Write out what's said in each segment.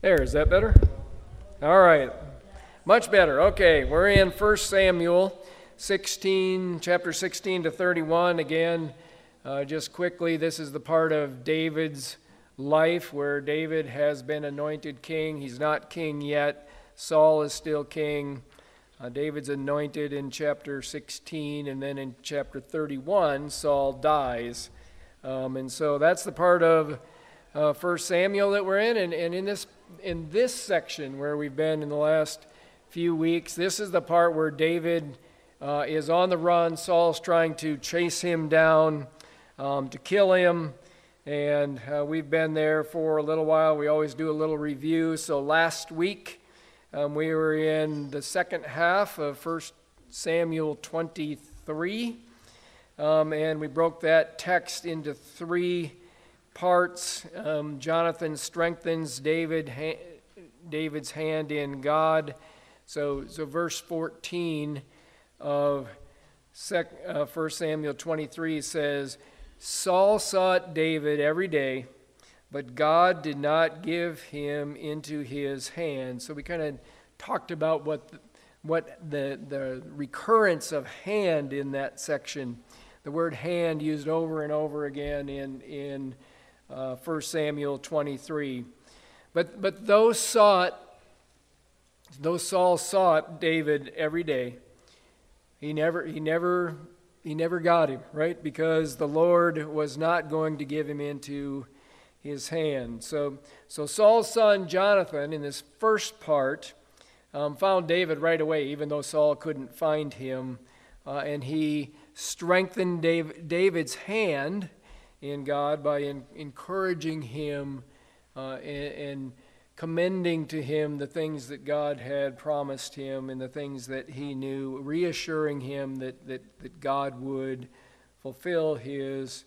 There, is that better? All right, much better. Okay, we're in 1 Samuel 16, chapter 16 to 31. Again, just quickly, this is the part of David's life where David has been anointed king. He's not king yet. Saul is still king. David's anointed in chapter 16, and then in chapter 31, Saul dies. And so that's the part of 1 Samuel that we're in. And in this section where we've been in the last few weeks, this is the part where David is on the run. Saul's trying to chase him down, to kill him. And we've been there for a little while. We always do a little review. So last week, we were in the second half of 1 Samuel 23. And we broke that text into three parts. Jonathan strengthens David's hand in God. So verse 14 of 1 Samuel 23 says, Saul sought David every day, but God did not give him into his hand. So we kind of talked about what the recurrence of hand in that section. The word hand used over and over again in 1 Samuel 23. But though Saul sought David every day, he never got him, right? Because the Lord was not going to give him into his hand. So Saul's son Jonathan, in this first part, found David right away, even though Saul couldn't find him, and he strengthened David's hand in God by encouraging him and commending to him the things that God had promised him and the things that he knew, reassuring him that God would fulfill his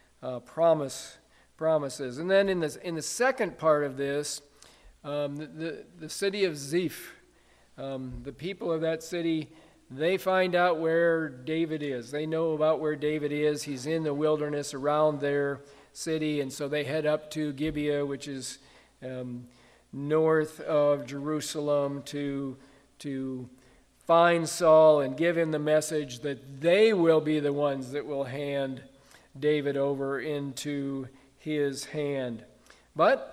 promises. And then in the second part of this, the city of Ziph, the people of that city, they find out where David is. They know about where David is. He's in the wilderness around their city, and so they head up to Gibeah, which is north of Jerusalem, to find Saul and give him the message that they will be the ones that will hand David over into his hand. But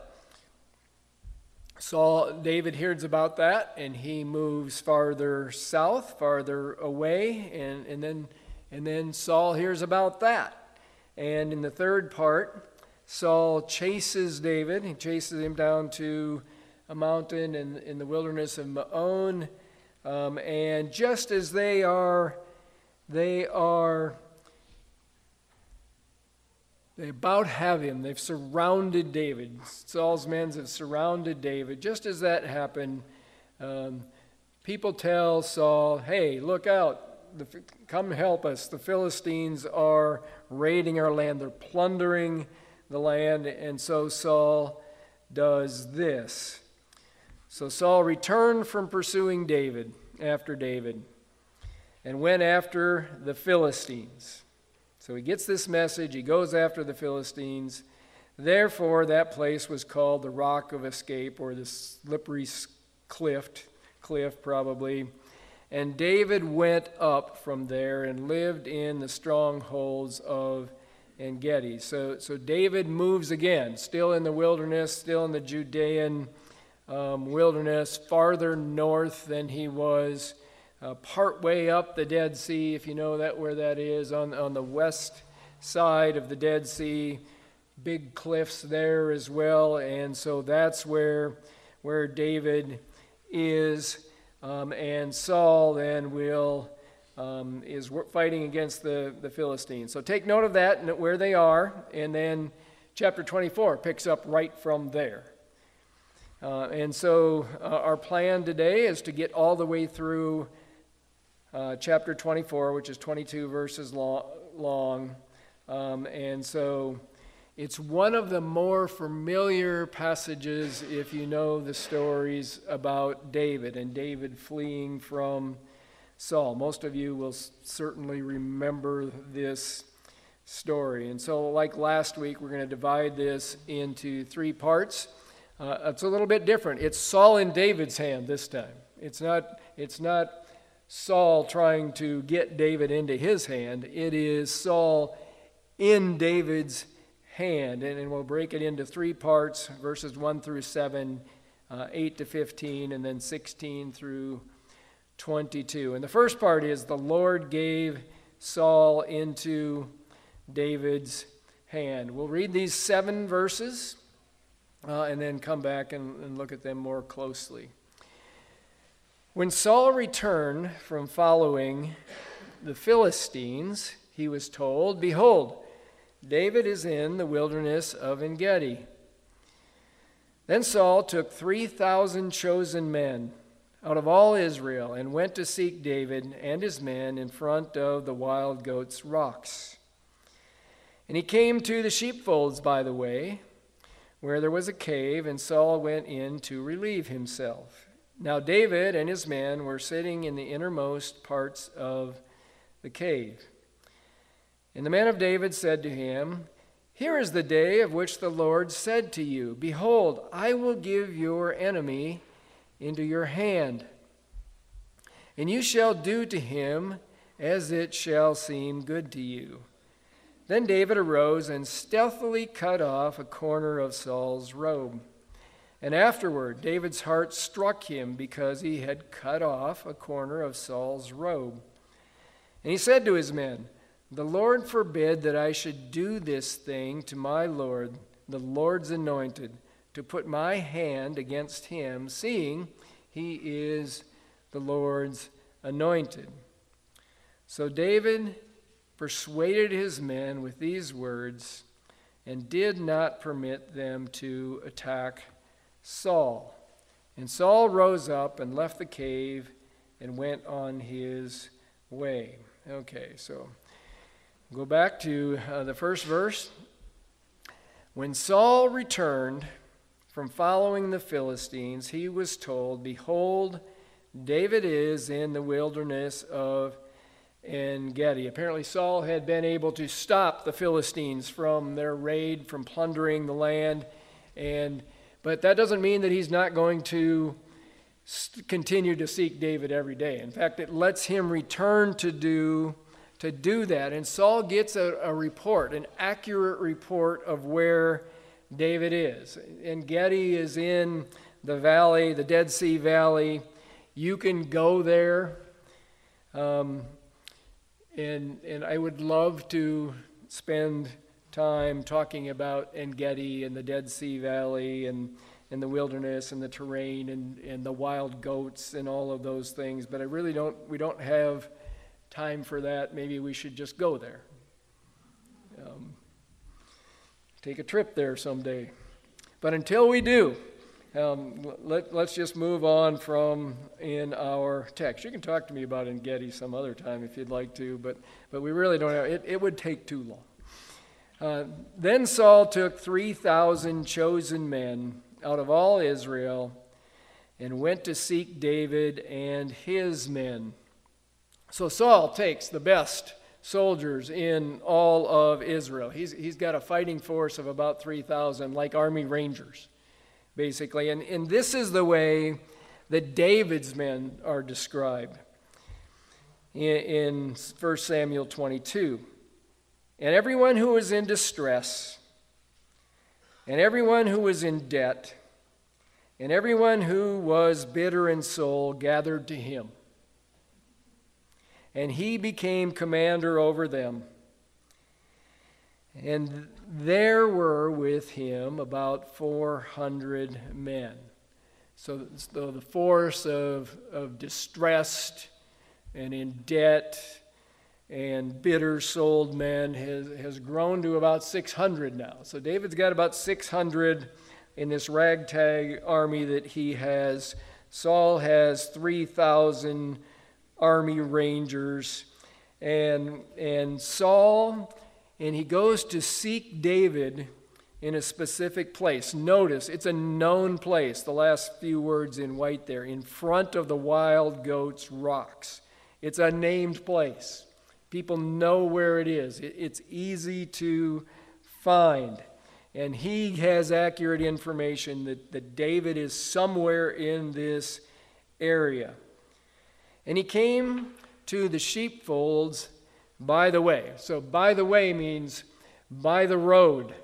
David hears about that, and he moves farther south, farther away, and then Saul hears about that. And in the third part, Saul chases David. He chases him down to a mountain in the wilderness of Maon, and just as they about have him. They've surrounded David. Saul's men have surrounded David. Just as that happened, people tell Saul, hey, look out. Come help us. The Philistines are raiding our land. They're plundering the land. And so Saul does this. So Saul returned from pursuing David, and went after the Philistines. So he gets this message. He goes after the Philistines. Therefore, that place was called the Rock of Escape, or the slippery cliff probably. And David went up from there and lived in the strongholds of En-Gedi. So David moves again, still in the wilderness, still in the Judean wilderness, farther north than he was. Part way up the Dead Sea, if you know where that is, on the west side of the Dead Sea, big cliffs there as well, and so that's where David is, and Saul then is fighting against the Philistines. So take note of that and where they are, and then chapter 24 picks up right from there. And so our plan today is to get all the way through chapter 24, which is 22 verses long. And so it's one of the more familiar passages if you know the stories about David and David fleeing from Saul. Most of you will certainly remember this story. And so like last week, we're going to divide this into three parts. It's a little bit different. It's Saul in David's hand this time. It's not Saul trying to get David into his hand. It is Saul in David's hand. And we'll break it into three parts, verses 1 through 7, 8 to 15, and then 16 through 22. And the first part is the Lord gave Saul into David's hand. We'll read these 7 verses and then come back and look at them more closely. When Saul returned from following the Philistines, he was told, "Behold, David is in the wilderness of En-gedi." Then Saul took 3,000 chosen men out of all Israel and went to seek David and his men in front of the wild goats' rocks. And he came to the sheepfolds by the way, where there was a cave, and Saul went in to relieve himself. Now David and his men were sitting in the innermost parts of the cave. And the men of David said to him, "Here is the day of which the Lord said to you, Behold, I will give your enemy into your hand, and you shall do to him as it shall seem good to you." Then David arose and stealthily cut off a corner of Saul's robe. And afterward, David's heart struck him because he had cut off a corner of Saul's robe. And he said to his men, "The Lord forbid that I should do this thing to my Lord, the Lord's anointed, to put my hand against him, seeing he is the Lord's anointed." So David persuaded his men with these words and did not permit them to attack Saul. And Saul rose up and left the cave and went on his way. Okay, so go back to the first verse. When Saul returned from following the Philistines, he was told, "Behold, David is in the wilderness of En-gedi." Apparently Saul had been able to stop the Philistines from their raid, from plundering the land, but that doesn't mean that he's not going to continue to seek David every day. In fact, it lets him return to do that. And Saul gets a report, an accurate report of where David is. En-gedi is in the valley, the Dead Sea Valley. You can go there. And I would love to spend time talking about En-gedi and the Dead Sea Valley and the wilderness and the terrain and the wild goats and all of those things, but we don't have time for that. Maybe we should just go there. Take a trip there someday. But until we do, let's just move on from in our text. You can talk to me about En-gedi some other time if you'd like to, but we really don't have it. It would take too long. Then Saul took 3,000 chosen men out of all Israel and went to seek David and his men. So Saul takes the best soldiers in all of Israel. He's got a fighting force of about 3,000, like Army Rangers, basically. And this is the way that David's men are described in 1 Samuel 22. "And everyone who was in distress, and everyone who was in debt, and everyone who was bitter in soul gathered to him. And he became commander over them. And there were with him about 400 men." So the force of distressed and in debt and bitter-souled men has grown to about 600 now. So David's got about 600 in this ragtag army that he has. Saul has 3,000 army rangers. And Saul, and he goes to seek David in a specific place. Notice, it's a known place, the last few words in white there, in front of the wild goats' rocks. It's a named place. People know where it is. It's easy to find. And he has accurate information that David is somewhere in this area. And he came to the sheepfolds by the way. So by the way means by the road.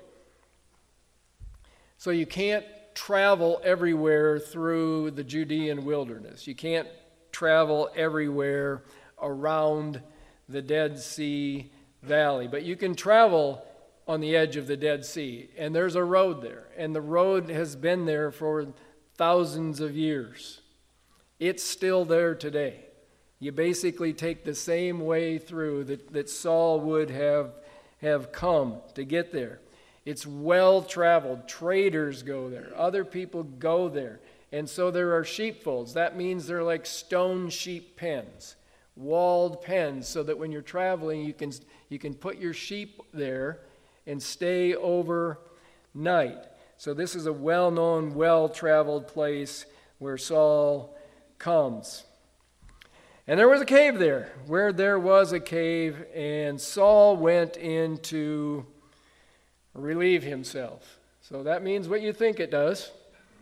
So you can't travel everywhere through the Judean wilderness. You can't travel everywhere around the Dead Sea Valley. But you can travel on the edge of the Dead Sea. And there's a road there. And the road has been there for thousands of years. It's still there today. You basically take the same way through that Saul would have come to get there. It's well traveled. Traders go there. Other people go there. And so there are sheepfolds. That means they're like stone sheep pens, walled pens, so that when you're traveling, you can put your sheep there and stay overnight. So this is a well-known, well-traveled place where Saul comes. And there was a cave there. Where there was a cave, and Saul went in to relieve himself. So that means what you think it does.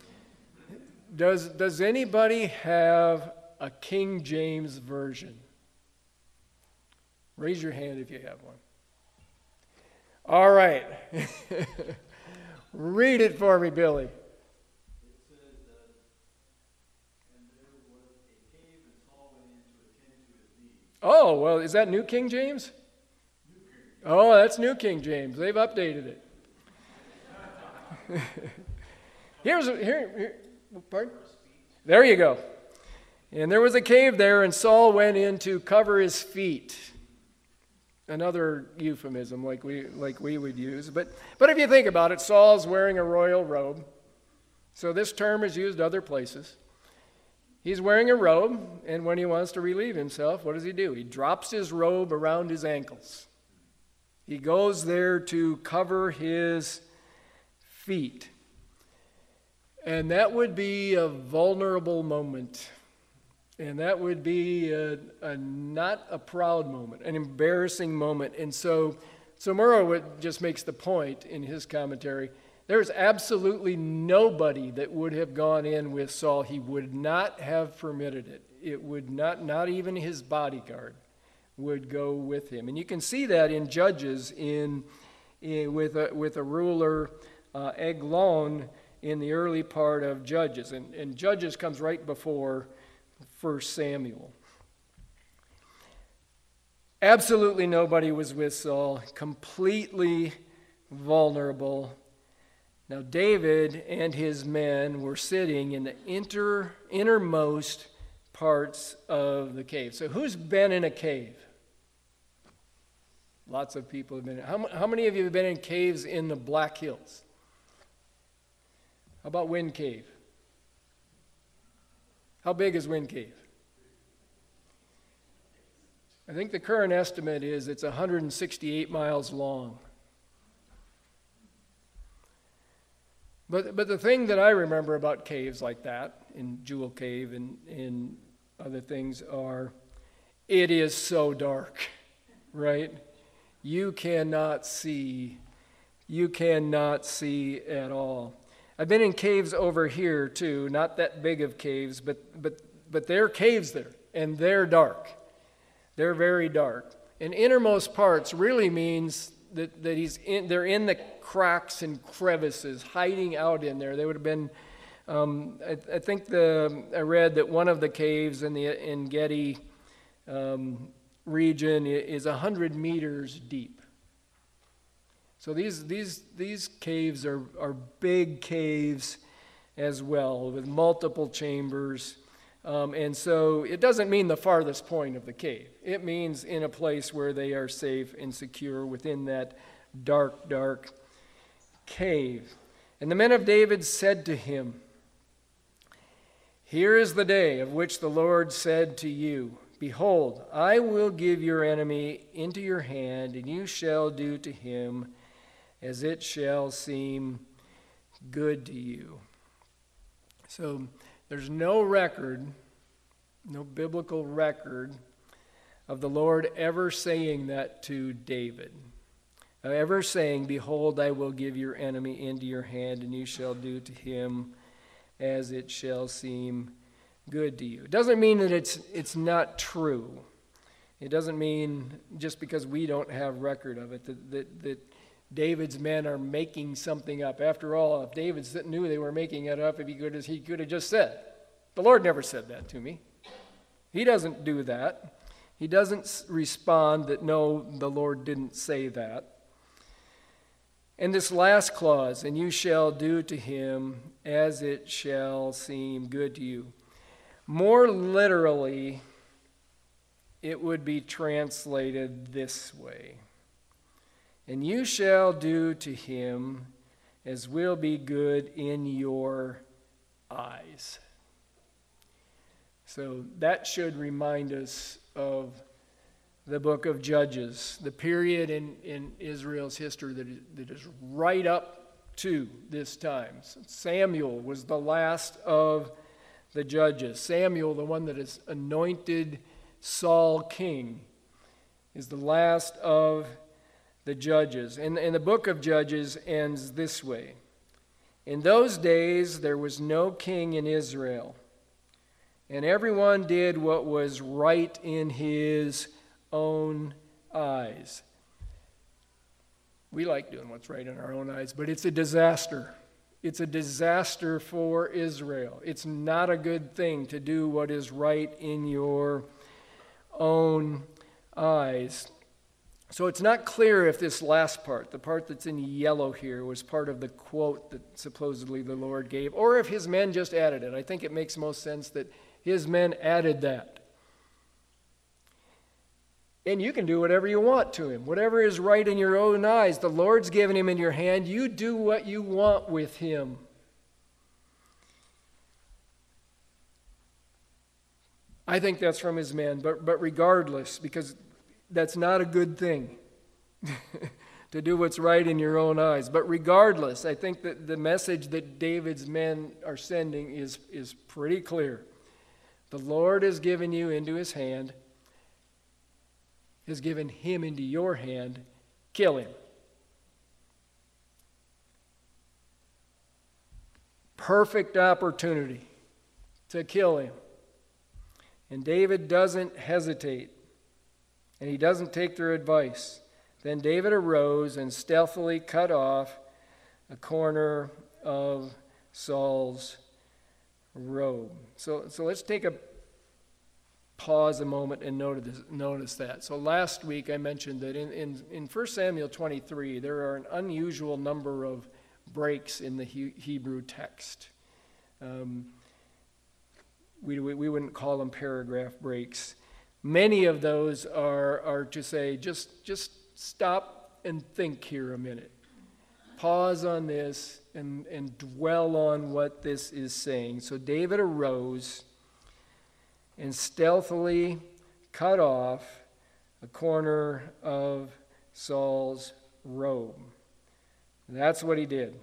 Does anybody have a King James version? Raise your hand if you have one. All right. Read it for me, Billy. It says that, and there was a cave, and Saul went in to attend to his needs. Oh, well, is that New King James? New King. Oh, that's New King James. They've updated it. Here, pardon? There you go. And there was a cave there, and Saul went in to cover his feet. Another euphemism like we would use. But if you think about it, Saul's wearing a royal robe. So this term is used other places. He's wearing a robe, and when he wants to relieve himself, what does he do? He drops his robe around his ankles. He goes there to cover his feet. And that would be a vulnerable moment. And that would be not a proud moment, an embarrassing moment. And so Murrow just makes the point in his commentary, there's absolutely nobody that would have gone in with Saul. He would not have permitted it. It would not even his bodyguard would go with him. And you can see that in Judges with a ruler, Eglon, in the early part of Judges. And Judges comes right before 1 Samuel. Absolutely nobody was with Saul, completely vulnerable. Now David and his men were sitting in the innermost parts of the cave. So who's been in a cave? Lots of people have been. How many of you have been in caves in the Black Hills? How about Wind Cave? How big is Wind Cave? I think the current estimate is it's 168 miles long. But the thing that I remember about caves like that, in Jewel Cave and other things, are it is so dark, right? You cannot see at all. I've been in caves over here too, not that big of caves, but there are caves there, and they're dark. They're very dark. And innermost parts really means that they're in the cracks and crevices, hiding out in there. They would have been, I think I read that one of the caves in Getty region is 100 meters deep. So these caves are big caves as well, with multiple chambers. And so it doesn't mean the farthest point of the cave. It means in a place where they are safe and secure within that dark, dark cave. And the men of David said to him, "Here is the day of which the Lord said to you, Behold, I will give your enemy into your hand, and you shall do to him as it shall seem good to you." So there's no biblical record of the Lord ever saying that to David. ever saying, Behold, I will give your enemy into your hand, and you shall do to him as it shall seem good to you. It doesn't mean that it's not true. It doesn't mean just because we don't have record of it that David's men are making something up. After all, if David knew they were making it up, he could have just said, the Lord never said that to me. He doesn't do that. He doesn't respond that, no, the Lord didn't say that. And this last clause, and you shall do to him as it shall seem good to you. More literally, it would be translated this way. And you shall do to him as will be good in your eyes. So that should remind us of the book of Judges, the period in Israel's history that is right up to this time. Samuel was the last of the judges. Samuel, the one that is anointed Saul king, is the last of the judges. And the book of Judges ends this way. In those days there was no king in Israel, and everyone did what was right in his own eyes. We like doing what's right in our own eyes, but it's a disaster. It's a disaster for Israel. It's not a good thing to do what is right in your own eyes. So it's not clear if this last part, the part that's in yellow here, was part of the quote that supposedly the Lord gave, or if his men just added it. I think it makes most sense that his men added that. And you can do whatever you want to him. Whatever is right in your own eyes, the Lord's given him in your hand. You do what you want with him. I think that's from his men, but regardless, because that's not a good thing to do what's right in your own eyes. But regardless, I think that the message that David's men are sending is pretty clear. The Lord has given you into his hand, has given him into your hand. Kill him. Perfect opportunity to kill him. And David doesn't hesitate, and he doesn't take their advice. Then David arose and stealthily cut off a corner of Saul's robe. So let's take a pause a moment and notice that. So last week I mentioned that in 1 Samuel 23 there are an unusual number of breaks in the Hebrew text. We wouldn't call them paragraph breaks. Many of those are to say, just stop and think here a minute. Pause on this and dwell on what this is saying. So David arose and stealthily cut off a corner of Saul's robe. That's what he did.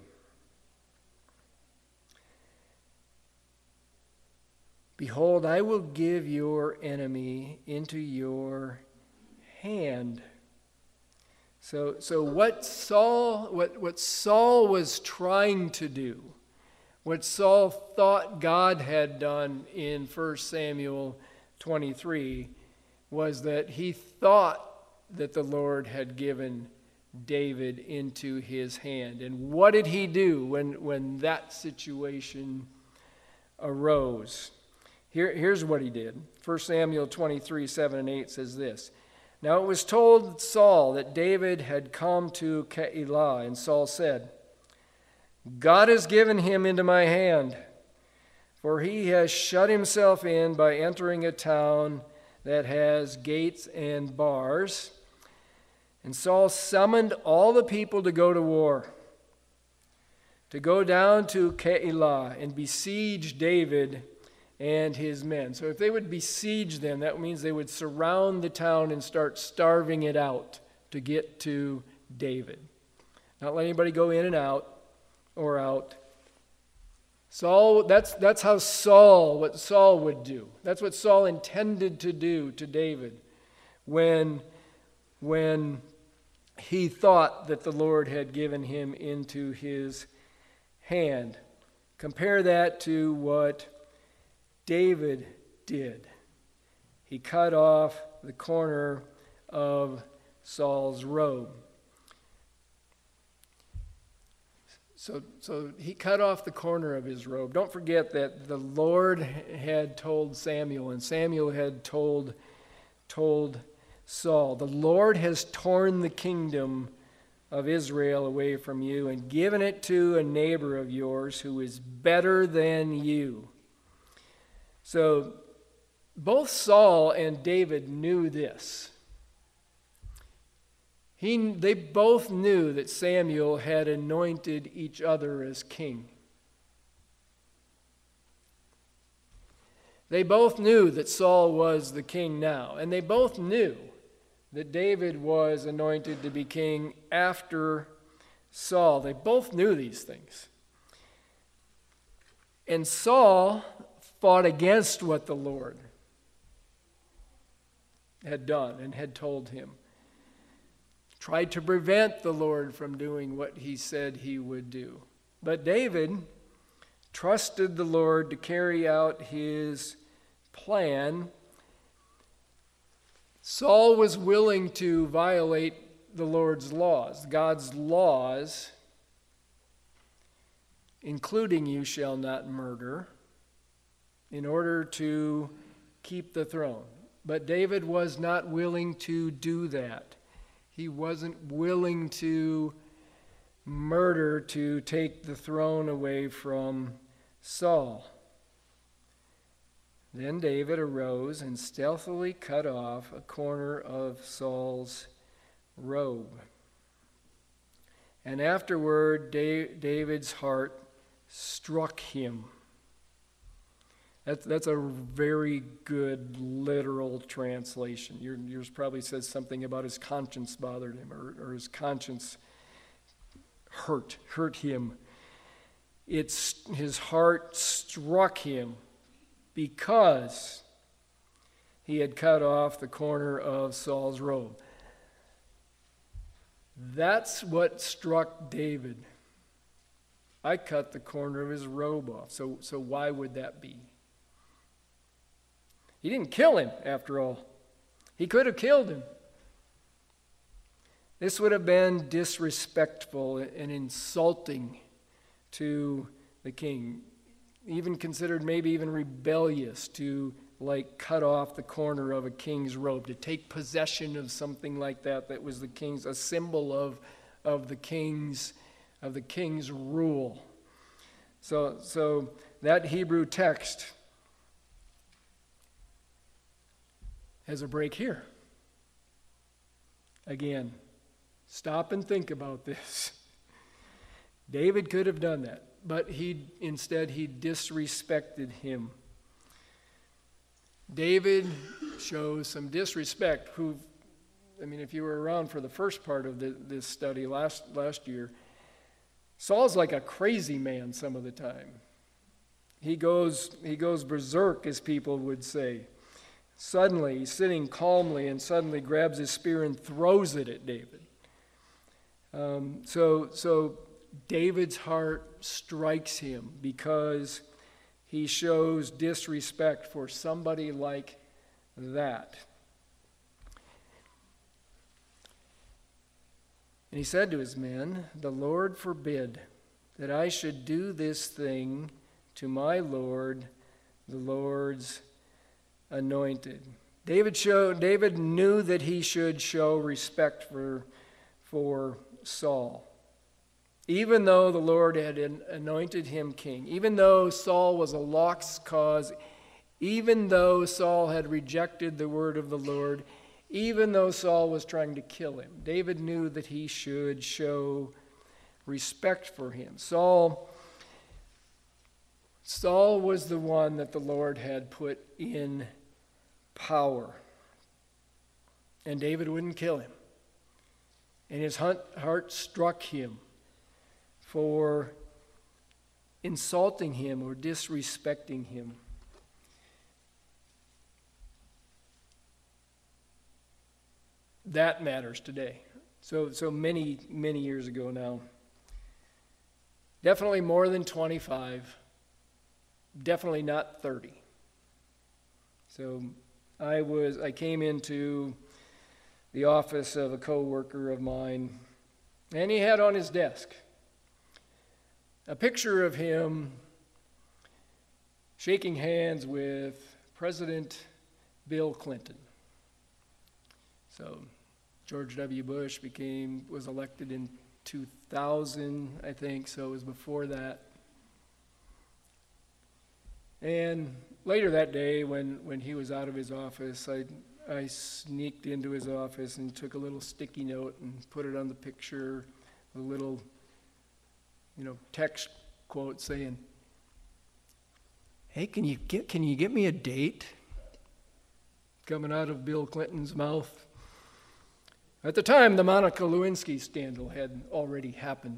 Behold, I will give your enemy into your hand. So what Saul was trying to do, what Saul thought God had done in 1 Samuel 23, was that he thought that the Lord had given David into his hand. And what did he do when that situation arose? Here's what he did. 1 Samuel 23, 7 and 8 says this. Now it was told Saul that David had come to Keilah, and Saul said, God has given him into my hand, for he has shut himself in by entering a town that has gates and bars. And Saul summoned all the people to go to war, to go down to Keilah and besiege David and his men. So if they would besiege them, that means they would surround the town and start starving it out to get to David. Not let anybody go in and out or out. Saul, that's what Saul would do. That's what Saul intended to do to David when he thought that the Lord had given him into his hand. Compare that to what David did. He cut off the corner of Saul's robe. So he cut off the corner of his robe. Don't forget that the Lord had told Samuel, and Samuel had told Saul, the Lord has torn the kingdom of Israel away from you and given it to a neighbor of yours who is better than you. So both Saul and David knew this. They both knew that Samuel had anointed each other as king. They both knew that Saul was the king now, and they both knew that David was anointed to be king after Saul. They both knew these things. And Saul fought against what the Lord had done and had told him. Tried to prevent the Lord from doing what he said he would do. But David trusted the Lord to carry out his plan. Saul was willing to violate the Lord's laws, God's laws, including you shall not murder, in order to keep the throne. But David was not willing to do that. He wasn't willing to murder to take the throne away from Saul. Then David arose and stealthily cut off a corner of Saul's robe. And afterward, David's heart struck him. That's a very good literal translation. Yours probably says something about his conscience bothered him, or his conscience hurt him. His heart struck him because he had cut off the corner of Saul's robe. That's what struck David. I cut the corner of his robe off. So why would that be? He didn't kill him, after all. He could have killed him. This would have been disrespectful and insulting to the king. Even considered maybe even rebellious to cut off the corner of a king's robe, to take possession of something like that was the king's, a symbol of the king's rule. So that Hebrew text has a break here. Again, stop and think about this. David could have done that, but instead he disrespected him. David shows some disrespect. If you were around for the first part of this study last year, Saul's like a crazy man some of the time. He goes berserk, as people would say. Suddenly, he's sitting calmly and suddenly grabs his spear and throws it at David. So David's heart strikes him because he shows disrespect for somebody like that. And he said to his men, "The Lord forbid that I should do this thing to my Lord, the Lord's anointed." David knew that he should show respect for Saul. Even though the Lord had anointed him king, even though Saul was a lost cause, even though Saul had rejected the word of the Lord, even though Saul was trying to kill him, David knew that he should show respect for him. Saul was the one that the Lord had put in power. And David wouldn't kill him. And his heart struck him for insulting him or disrespecting him. That matters today. So many, many years ago now. Definitely more than 25. Definitely not 30. So I came into the office of a coworker of mine, and he had on his desk a picture of him shaking hands with President Bill Clinton. So George W. Bush was elected in 2000, I think, so it was before that. And later that day, when he was out of his office, I sneaked into his office and took a little sticky note and put it on the picture, a little, text quote saying, "Hey, can you get me a date?" Coming out of Bill Clinton's mouth. At the time, the Monica Lewinsky scandal had already happened.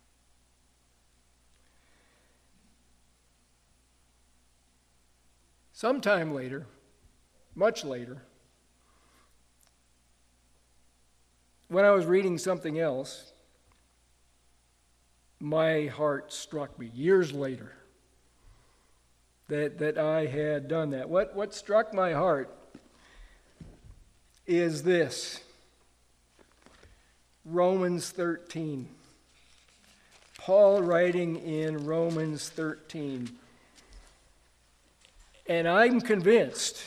Sometime later, much later, when I was reading something else, my heart struck me years later that I had done that. What struck my heart is this. Romans 13. Paul writing in Romans 13. And I'm convinced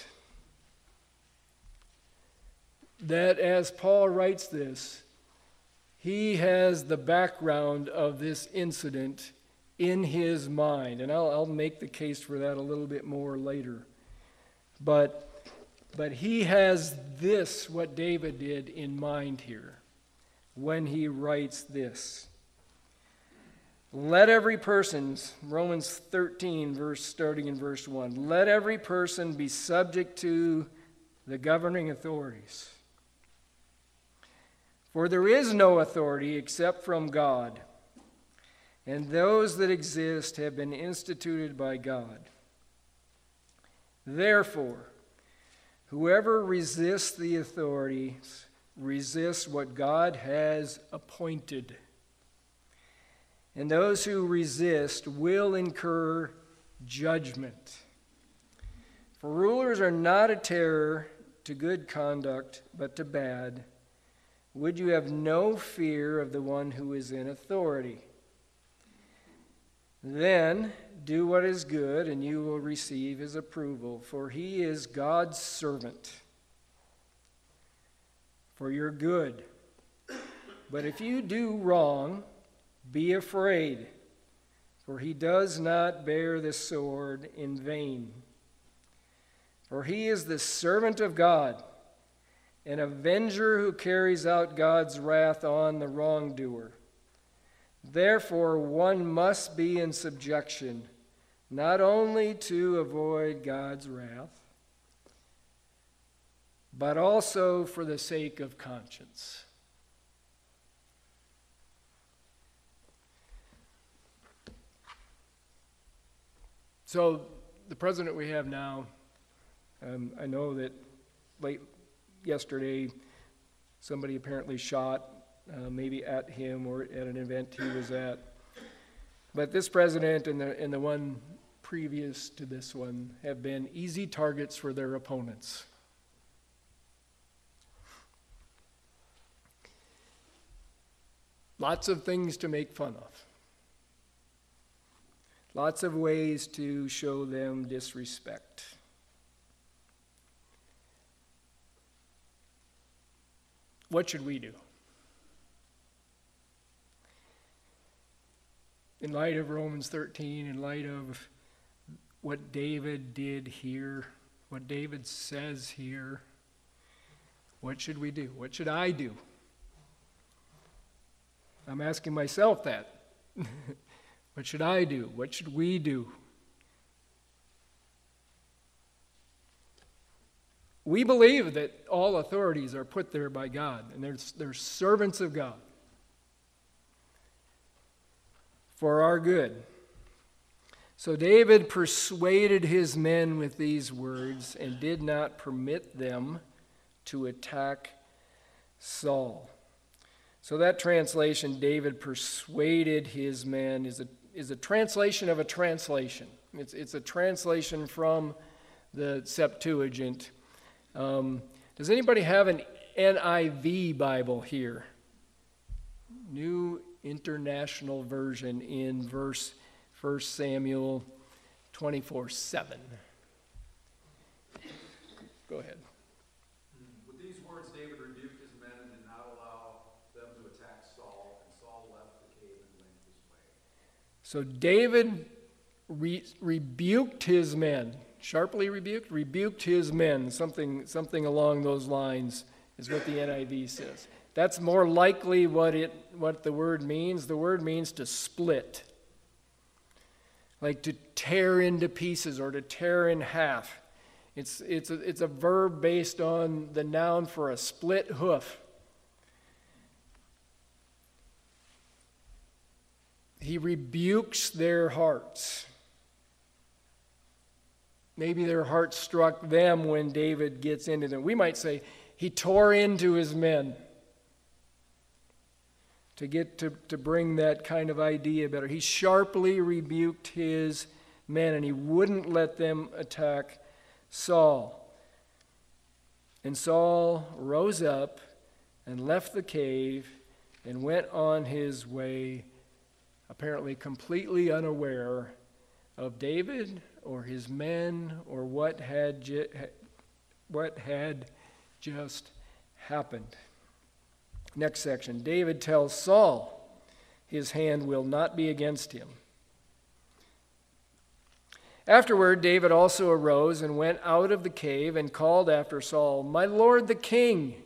that as Paul writes this, he has the background of this incident in his mind. And I'll make the case for that a little bit more later. But he has this, what David did, in mind here when he writes this. Let every person, Romans 13, starting in verse 1, let every person be subject to the governing authorities. For there is no authority except from God, and those that exist have been instituted by God. Therefore, whoever resists the authorities resists what God has appointed. And those who resist will incur judgment. For rulers are not a terror to good conduct, but to bad. Would you have no fear of the one who is in authority? Then do what is good, and you will receive his approval, for he is God's servant for your good. But if you do wrong, be afraid, for he does not bear the sword in vain. For he is the servant of God, an avenger who carries out God's wrath on the wrongdoer. Therefore, one must be in subjection, not only to avoid God's wrath, but also for the sake of conscience. So, the president we have now, I know that late yesterday, somebody apparently shot, maybe at him or at an event he was at. But this president and the one previous to this one have been easy targets for their opponents. Lots of things to make fun of. Lots of ways to show them disrespect. What should we do? In light of Romans 13, in light of what David did here, what David says here, what should we do? What should I do? I'm asking myself that. What should I do? What should we do? We believe that all authorities are put there by God, and they're servants of God for our good. So David persuaded his men with these words and did not permit them to attack Saul. So that translation, David persuaded his men, is a translation of a translation. It's a translation from the Septuagint. Does anybody have an NIV Bible here? New International Version in 1 Samuel 24:7. Go ahead. With these words, David rebuked his men and did not allow them to attack Saul, and Saul left the cave and went his way. So David rebuked his men, sharply rebuked his men. Something along those lines is what the NIV says. That's more likely what the word means. The word means to split, like to tear into pieces or to tear in half. It's a verb based on the noun for a split hoof. He rebukes their hearts. Maybe their hearts struck them when David gets into them. We might say he tore into his men to bring that kind of idea better. He sharply rebuked his men, and he wouldn't let them attack Saul. And Saul rose up and left the cave and went on his way, apparently completely unaware of David or his men or what had just happened. Next section. David tells Saul his hand will not be against him. Afterward, David also arose and went out of the cave and called after Saul, "My lord the king."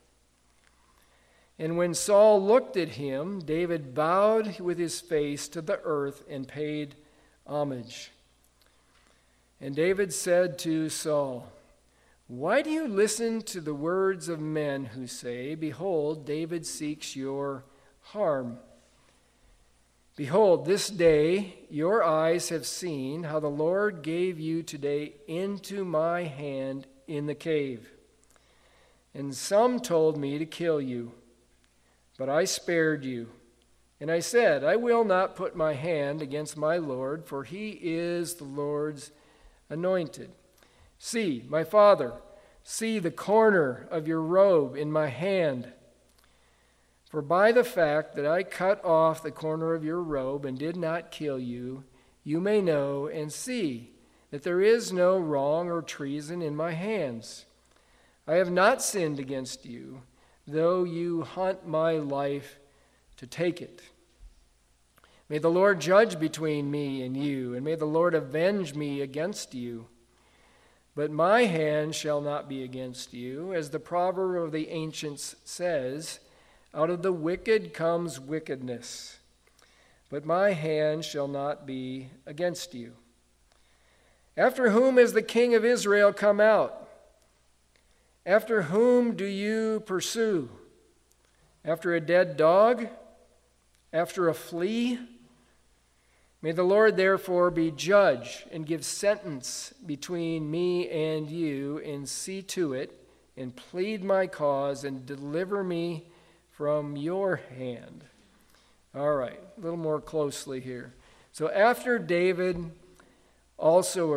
And when Saul looked at him, David bowed with his face to the earth and paid homage. And David said to Saul, "Why do you listen to the words of men who say, 'Behold, David seeks your harm'? Behold, this day your eyes have seen how the Lord gave you today into my hand in the cave. And some told me to kill you, but I spared you. And I said, I will not put my hand against my Lord, for he is the Lord's anointed. See, my father, see the corner of your robe in my hand. For by the fact that I cut off the corner of your robe and did not kill you, you may know and see that there is no wrong or treason in my hands. I have not sinned against you, though you hunt my life to take it. May the Lord judge between me and you, and may the Lord avenge me against you. But my hand shall not be against you, as the proverb of the ancients says, out of the wicked comes wickedness. But my hand shall not be against you. After whom has the king of Israel come out? After whom do you pursue? After a dead dog? After a flea? May the Lord therefore be judge and give sentence between me and you, and see to it, and plead my cause, and deliver me from your hand. All right, a little more closely here. So afterward David also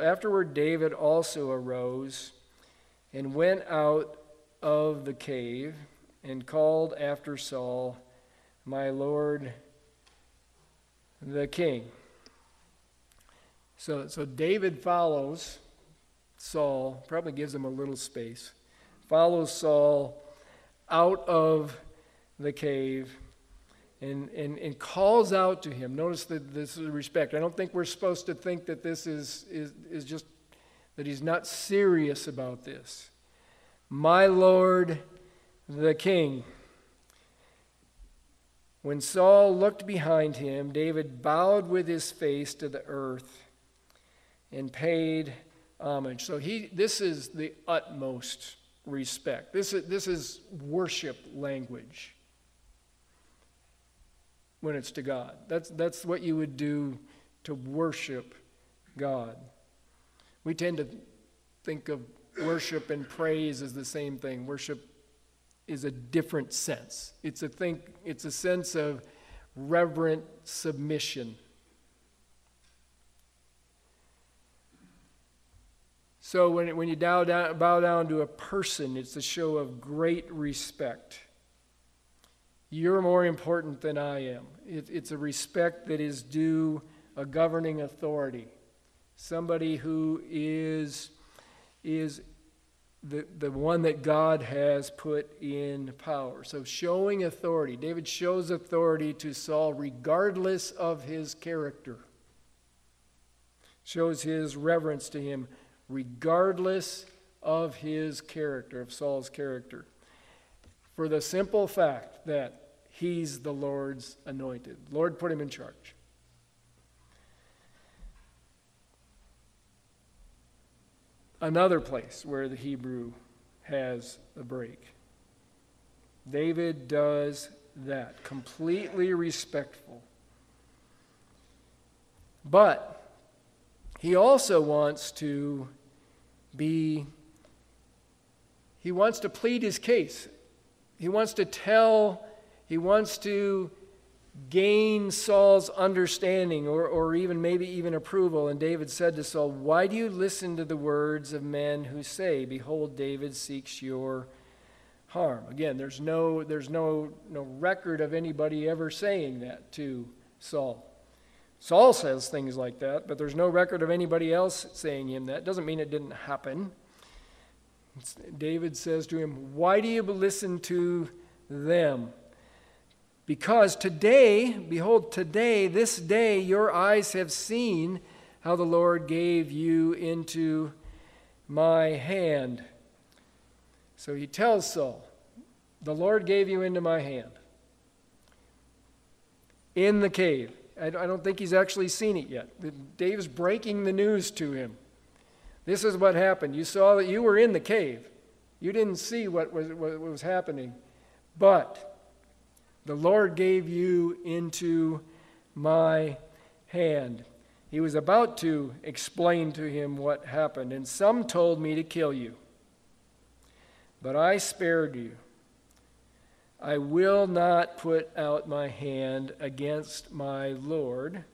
arose and went out of the cave and called after Saul, my lord the king. So David follows Saul, probably gives him a little space, follows Saul out of the cave and calls out to him. Notice that this is respect. I don't think we're supposed to think that this is just that he's not serious about this. My lord the king. When Saul looked behind him, David bowed with his face to the earth and paid homage. So this is the utmost respect. This is worship language when it's to God. That's what you would do to worship God. We tend to think of worship and praise as the same thing. Worship is a different sense. It's a sense of reverent submission. So when you bow down to a person, it's a show of great respect. You're more important than I am. It's a respect that is due a governing authority, somebody who is the one that God has put in power. So showing authority. David shows authority to Saul regardless of his character. Shows his reverence to him regardless of his character, of Saul's character. For the simple fact that he's the Lord's anointed. The Lord put him in charge. Another place where the Hebrew has a break. David does that, completely respectful. But he also wants to plead his case. He wants to gain Saul's understanding or even approval. And David said to Saul, "Why do you listen to the words of men who say, 'Behold, David seeks your harm'?" Again, there's no record of anybody ever saying that to Saul. Saul says things like that, but there's no record of anybody else saying him that. Doesn't mean it didn't happen. David says to him, "Why do you listen to them? Because today, behold, today, this day, your eyes have seen how the Lord gave you into my hand." So he tells Saul, the Lord gave you into my hand. In the cave. I don't think he's actually seen it yet. Dave's breaking the news to him. This is what happened. You saw that you were in the cave. You didn't see what was happening. But the Lord gave you into my hand. He was about to explain to him what happened. "And some told me to kill you, but I spared you. I will not put out my hand against my Lord,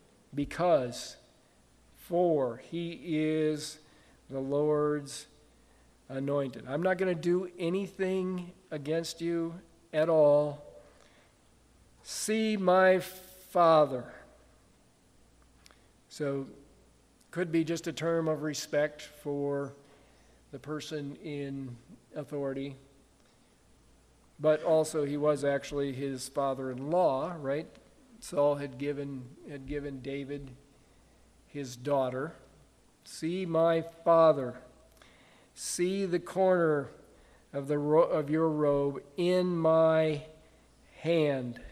for he is the Lord's anointed." I'm not going to do anything against you at all. "See my father." So, could be just a term of respect for the person in authority. But also he was actually his father-in-law, right? Saul had given David his daughter. "See my father. See the corner of your robe in my hand.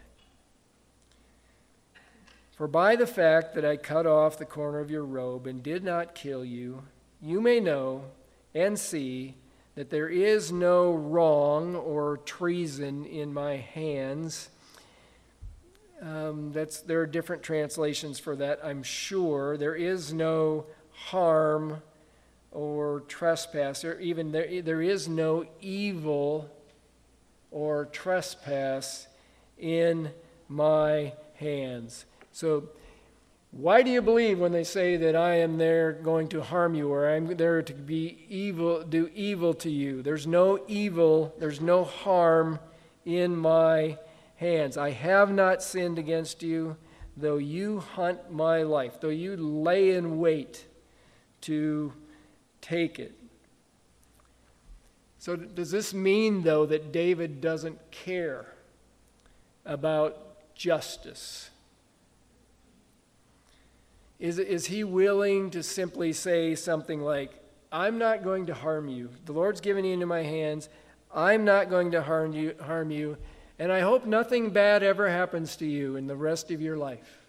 For by the fact that I cut off the corner of your robe and did not kill you, you may know and see that there is no wrong or treason in my hands." There are different translations for that, I'm sure. There is no harm or trespass, or even there is no evil or trespass in my hands. So, why do you believe when they say that I am there going to harm you, or I'm there to be evil, do evil to you? There's no evil, there's no harm in my hands. I have not sinned against you, though you hunt my life, though you lay in wait to take it. So does this mean, though, that David doesn't care about justice? Is he willing to simply say something like, "I'm not going to harm you. The Lord's given you into my hands. I'm not going to harm you, and I hope nothing bad ever happens to you in the rest of your life"?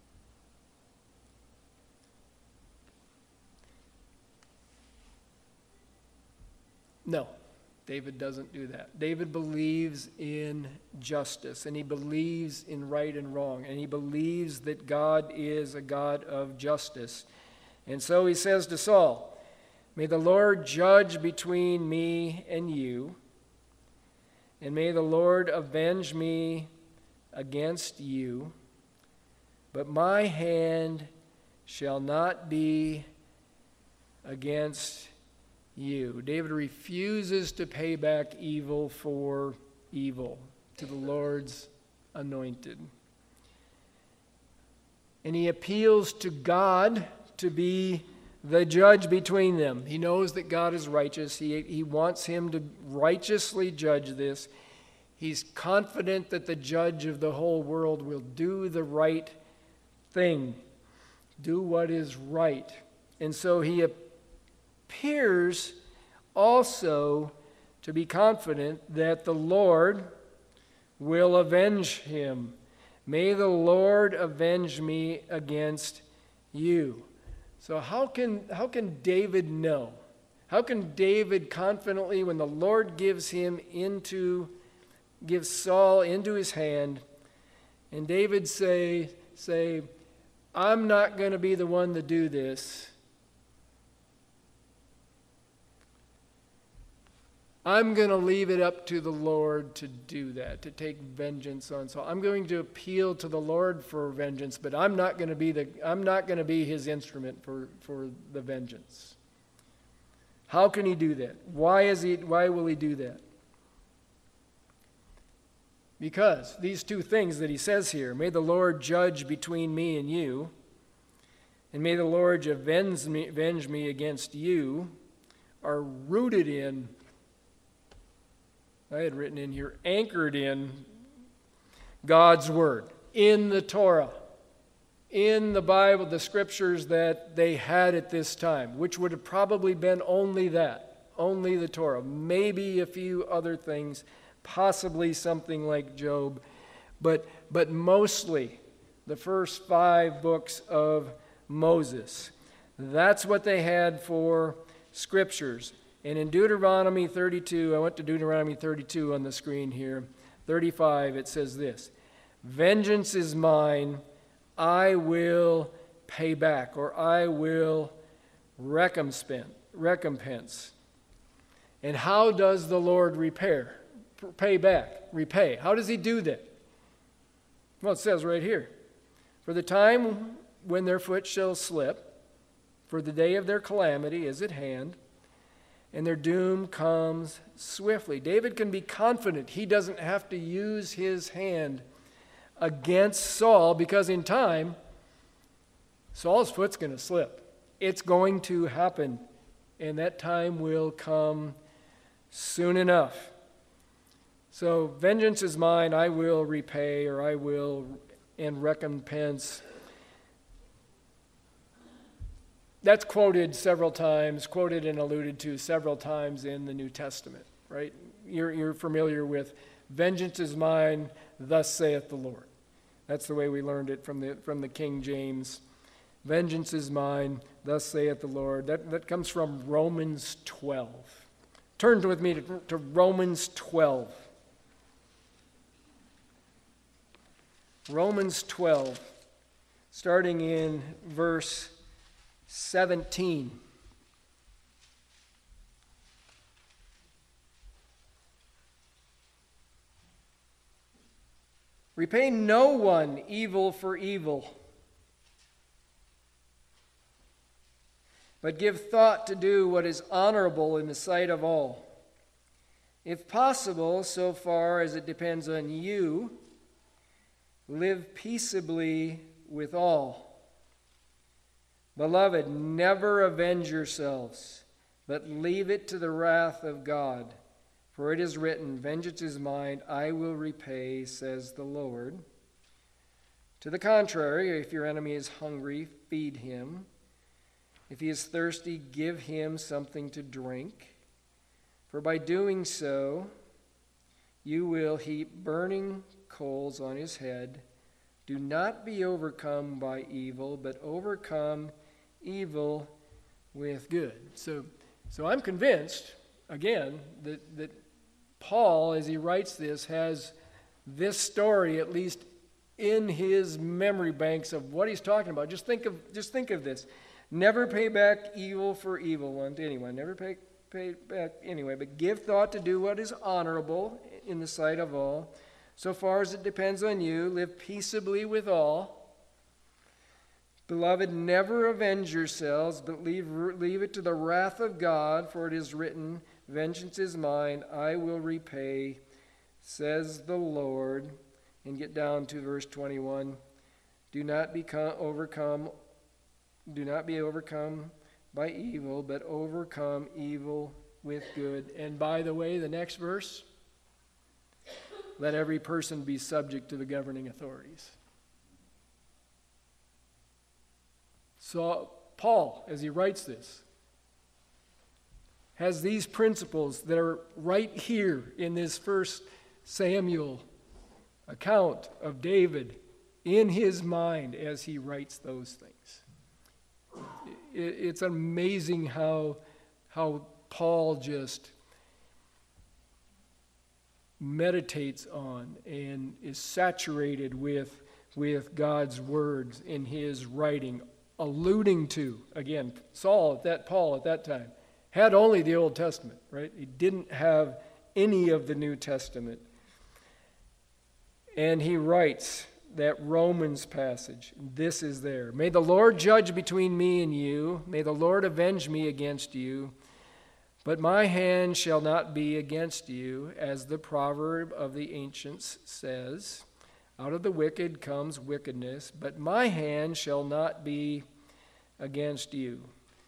No, David doesn't do that. David believes in justice, and he believes in right and wrong, and he believes that God is a God of justice. And so he says to Saul, "May the Lord judge between me and you, and may the Lord avenge me against you, but my hand shall not be against you. David refuses to pay back evil for evil to the Lord's anointed. And he appeals to God to be the judge between them. He knows that God is righteous. He wants him to righteously judge this. He's confident that the judge of the whole world will do the right thing, do what is right. And so he appears also to be confident that the Lord will avenge him. May the Lord avenge me against you. So how can David know? How can David confidently, when the Lord gives Saul into his hand, and David say, I'm not going to be the one to do this. I'm going to leave it up to the Lord to do that, to take vengeance on Saul. I'm going to appeal to the Lord for vengeance, but I'm not going to be his instrument for the vengeance. How can he do that? Why will he do that? Because these two things that he says here, may the Lord judge between me and you, and may the Lord avenge me against you, are rooted in, I had written in here, anchored in God's Word, in the Torah, in the Bible, the scriptures that they had at this time, which would have probably been only that, only the Torah, maybe a few other things, possibly something like Job, but mostly the first 5 books of Moses. That's what they had for scriptures. And in Deuteronomy 32, I went to Deuteronomy 32 on the screen here, 35, it says this: vengeance is mine, I will pay back, or I will recompense. And how does the Lord repay? How does he do that? Well, it says right here, for the time when their foot shall slip, for the day of their calamity is at hand, and their doom comes swiftly. David can be confident he doesn't have to use his hand against Saul, because in time, Saul's foot's going to slip. It's going to happen, and that time will come soon enough. So, vengeance is mine, I will repay, or I will and recompense. That's quoted several times, quoted and alluded to several times in the New Testament, right? You're familiar with, vengeance is mine, thus saith the Lord. That's the way we learned it from the King James. Vengeance is mine, thus saith the Lord. That comes from Romans 12. Turn with me to Romans 12. Romans 12, starting in verse 17. Repay no one evil for evil, but give thought to do what is honorable in the sight of all. If possible, so far as it depends on you, live peaceably with all. Beloved, never avenge yourselves, but leave it to the wrath of God. For it is written, vengeance is mine, I will repay, says the Lord. To the contrary, if your enemy is hungry, feed him. If he is thirsty, give him something to drink. For by doing so, you will heap burning coals on his head. Do not be overcome by evil, but overcome evil with good. So I'm convinced, again, that Paul, as he writes this, has this story at least in his memory banks of what he's talking about. Just think of this. Never pay back evil for evil unto anyone. Never pay pay back anyway. But give thought to do what is honorable in the sight of all. So far as it depends on you, live peaceably with all. Beloved, never avenge yourselves, but leave it to the wrath of God, for it is written, vengeance is mine, I will repay, says the Lord. And get down to verse 21. Do not be overcome by evil, but overcome evil with good. And by the way, the next verse, let every person be subject to the governing authorities. So Paul, as he writes this, has these principles that are right here in this first Samuel account of David in his mind as he writes those things. It's amazing how Paul just meditates on and is saturated with God's words in his writing, alluding to, again, Paul at that time, had only the Old Testament, right? He didn't have any of the New Testament. And he writes that Romans passage. This is there. May the Lord judge between me and you. May the Lord avenge me against you. But my hand shall not be against you, as the proverb of the ancients says. Out of the wicked comes wickedness, but my hand shall not be against you.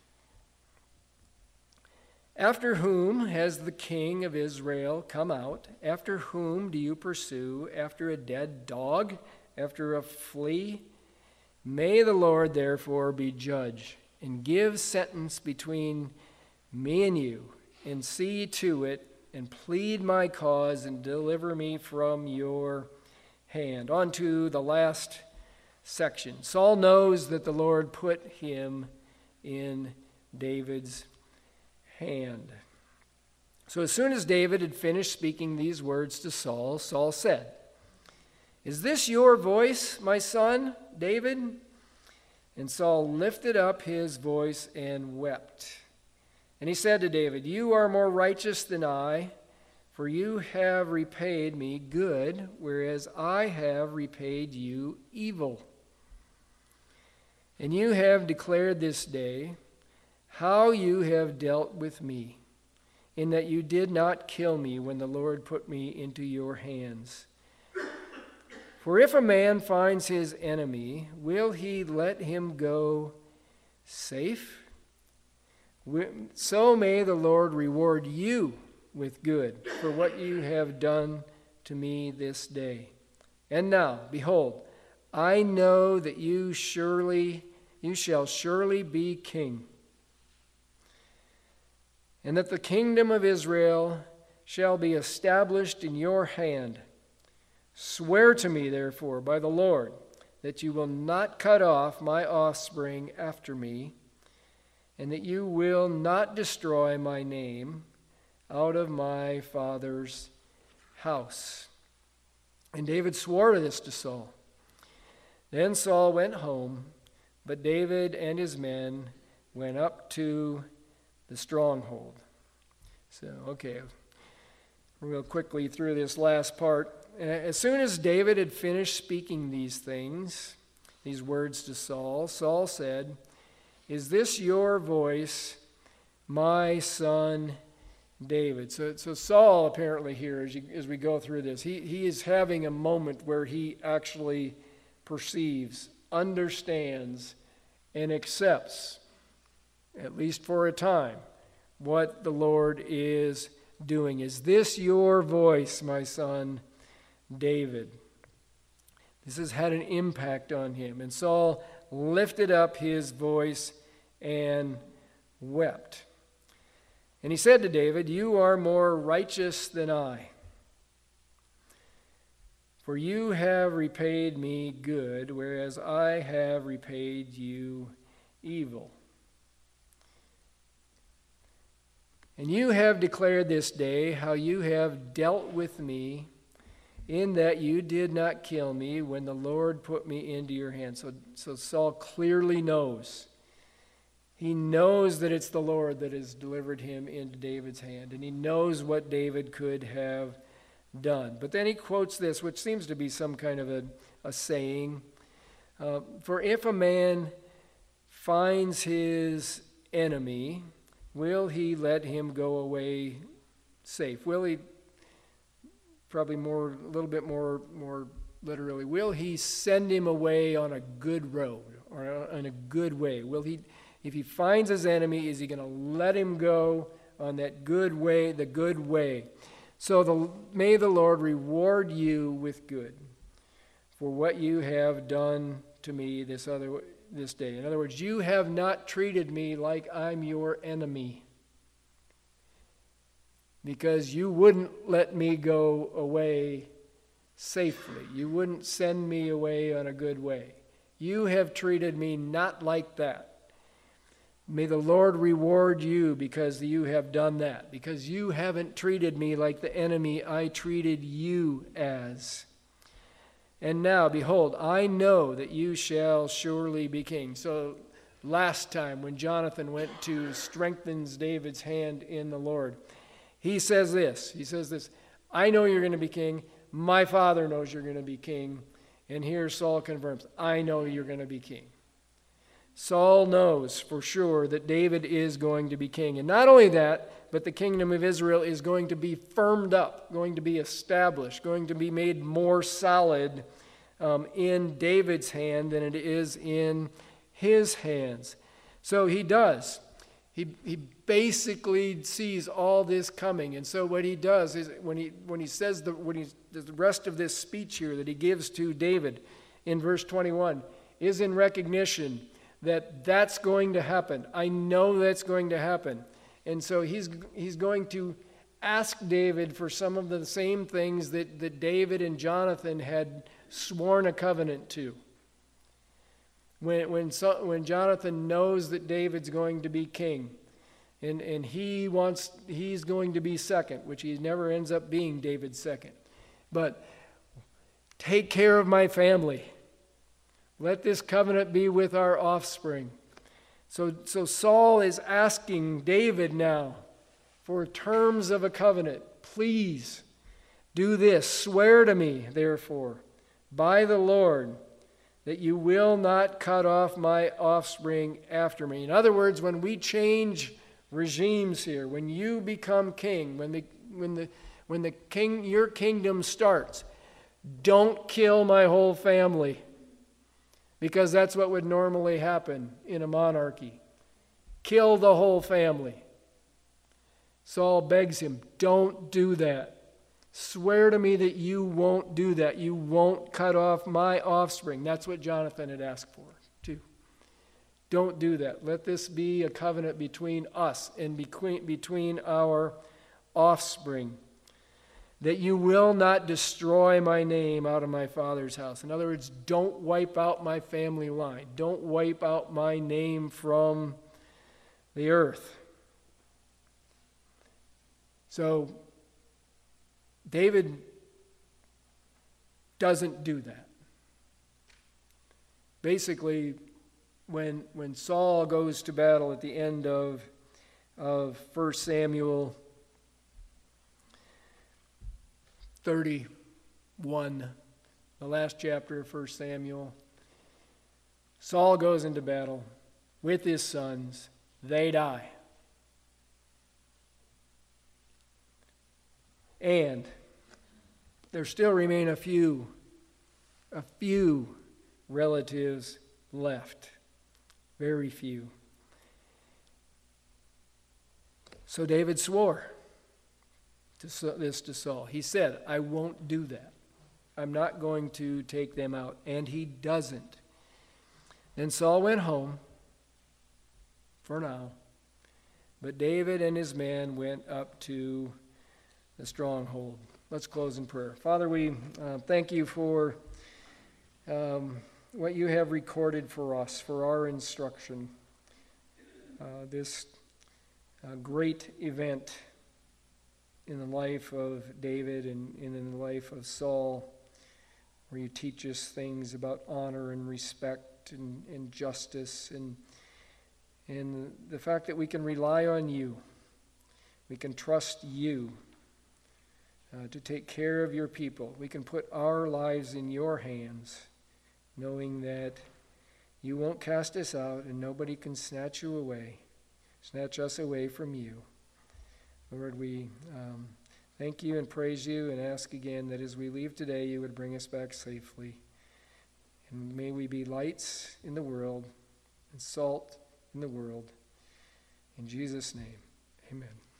After whom has the king of Israel come out? After whom do you pursue? After a dead dog? After a flea? May the Lord therefore be judge, and give sentence between me and you, and see to it, and plead my cause, and deliver me from your hand. On to the last section. Saul knows that the Lord put him in David's hand. So as soon as David had finished speaking these words to Saul, Saul said, "Is this your voice, my son, David?" And Saul lifted up his voice and wept. And he said to David, "You are more righteous than I, for you have repaid me good, whereas I have repaid you evil. And you have declared this day how you have dealt with me, in that you did not kill me when the Lord put me into your hands. For if a man finds his enemy, will he let him go safe? So may the Lord reward you with good for what you have done to me this day. And now, behold, I know that you shall surely be king, and that the kingdom of Israel shall be established in your hand. Swear to me, therefore, by the Lord, that you will not cut off my offspring after me, and that you will not destroy my name out of my father's house." And David swore this to Saul. Then Saul went home, but David and his men went up to the stronghold. So, okay, real quickly through this last part. As soon as David had finished speaking these things, these words to Saul, Saul said, "Is this your voice, my son David?" So Saul apparently here, as we go through this, he is having a moment where he actually perceives, understands, and accepts, at least for a time, what the Lord is doing. "Is this your voice, my son David?" This has had an impact on him. And Saul lifted up his voice and wept. And he said to David, "You are more righteous than I, for you have repaid me good, whereas I have repaid you evil. And you have declared this day how you have dealt with me, in that you did not kill me when the Lord put me into your hands." So Saul clearly knows He knows that it's the Lord that has delivered him into David's hand, and he knows what David could have done. But then he quotes this, which seems to be some kind of a saying. For if a man finds his enemy, will he let him go away safe? Will he, probably a little bit more literally, will he send him away on a good road or on a good way? Will he, if he finds his enemy, is he going to let him go on that good way, the good way? So may the Lord reward you with good for what you have done to me this day. In other words, you have not treated me like I'm your enemy, because you wouldn't let me go away safely. You wouldn't send me away on a good way. You have treated me not like that. May the Lord reward you because you have done that, because you haven't treated me like the enemy I treated you as. And now, behold, I know that you shall surely be king. So last time when Jonathan went to strengthen David's hand in the Lord, he says this, I know you're going to be king. My father knows you're going to be king. And here Saul confirms, I know you're going to be king. Saul knows for sure that David is going to be king. And not only that, but the kingdom of Israel is going to be firmed up, going to be established, going to be made more solid in David's hand than it is in his hands. So he does. He basically sees all this coming. And so what he does is when he says the rest of this speech here that he gives to David in verse 21 is in recognition that that's going to happen. I know that's going to happen. And so he's going to ask David for some of the same things that David and Jonathan had sworn a covenant to. When Jonathan knows that David's going to be king, and he's going to be second, which he never ends up being David's second. But take care of my family. Let this covenant be with our offspring. So Saul is asking David now for terms of a covenant. Please do this. Swear to me, therefore, by the Lord, that you will not cut off my offspring after me. In other words, when we change regimes here, when you become king, when your kingdom starts, don't kill my whole family. Because that's what would normally happen in a monarchy. Kill the whole family. Saul begs him, don't do that. Swear to me that you won't do that. You won't cut off my offspring. That's what Jonathan had asked for, too. Don't do that. Let this be a covenant between us and between our offspring. That you will not destroy my name out of my father's house. In other words, don't wipe out my family line. Don't wipe out my name from the earth. So, David doesn't do that. Basically, when Saul goes to battle at the end of 1 Samuel 31, the last chapter of 1 Samuel, Saul goes into battle with his sons. They die. And there still remain a few relatives left. Very few. So David swore this to Saul. He said, I won't do that. I'm not going to take them out. And he doesn't. Then Saul went home for now. But David and his men went up to the stronghold. Let's close in prayer. Father, we thank you for what you have recorded for us, for our instruction. This great event in the life of David and in the life of Saul, where you teach us things about honor and respect and justice and the fact that we can rely on you. We can trust you to take care of your people. We can put our lives in your hands, knowing that you won't cast us out and nobody can snatch us away from you. Lord, we thank you and praise you and ask again that as we leave today, you would bring us back safely. And may we be lights in the world and salt in the world. In Jesus' name, amen.